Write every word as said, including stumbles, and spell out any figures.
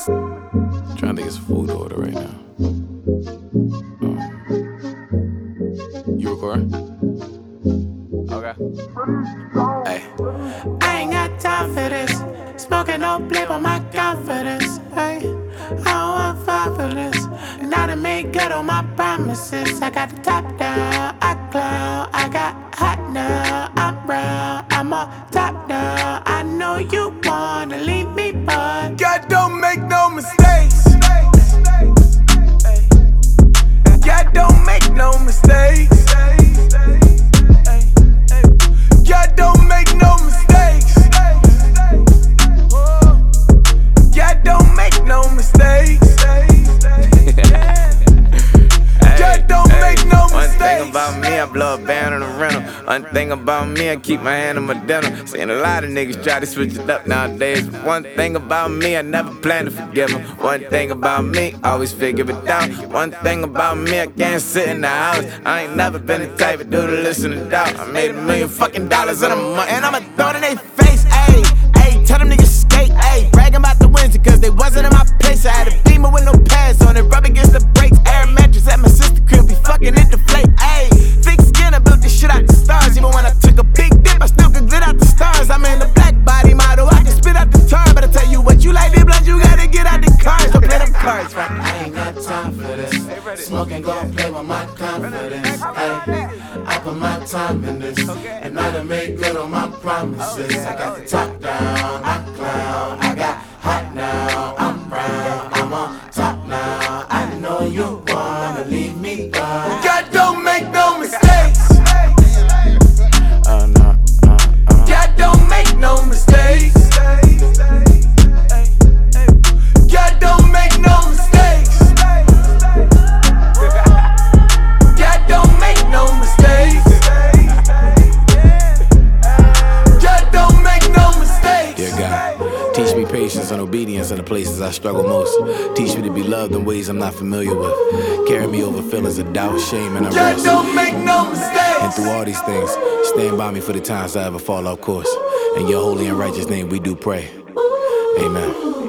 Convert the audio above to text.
I'm trying to think of some food order right now. Um, you recording? Okay. Hey. I ain't got time for this. Smoking no blip on my confidence. Hey, I don't want fight for this. And I done made good on my promises. I got the top down, I clown. I got hot now, I'm brown. I'm on top now. I know you wanna leave me, but God don't make no mistakes. God don't make no mistakes. God don't make no mistakes. God don't make no mistakes. God don't make no One mistakes. thing about me, I blow a band on the rental. One thing about me, I keep my hand on my dental. Seen a lot of niggas try to switch it up nowadays. But one thing about me, I never plan to forgive them. One thing about me, always figure it out. One thing about me, I can't sit in the house. I ain't never been the type of dude to listen to doubt. I made a million fucking dollars in a month, and I'ma throw it in their face, ayy. Ayy, tell them niggas skate, ayy. Bragging about the wins because they wasn't in my place. I had a beamer with no pads on it, rub against the brakes. Air mattress at my sister crib, be fucking it deflate, ayy. Thick skin, I built this shit out the stars. Even when I took a big dip, I still could glit out the stars. I'm in the black body model, I can spit out the tar. But I tell you what, you like the blood, you gotta get out the cars. Don't play them cards, right? I ain't got time for this. Smoking gon' play with my confidence. Ay, I put my time in this, and I done made good on my promises. I got the top down, I clown. I got hot now, I'm brown. I'm on top now. I know you wanna leave me, but God don't make no mistakes. Oh no, uh, uh. God don't make no mistakes. God don't make no mistakes. God don't make no mistakes. God don't make no mistakes. Dear God, teach me patience and obedience in the places I struggle most. Teach me to be loved in ways I'm not familiar with. Carry me over feelings of doubt, shame, and God unrest. don't make no And mistakes. through all these things, stand by me for the times I ever fall off course. In your holy and righteous name we do pray. Amen.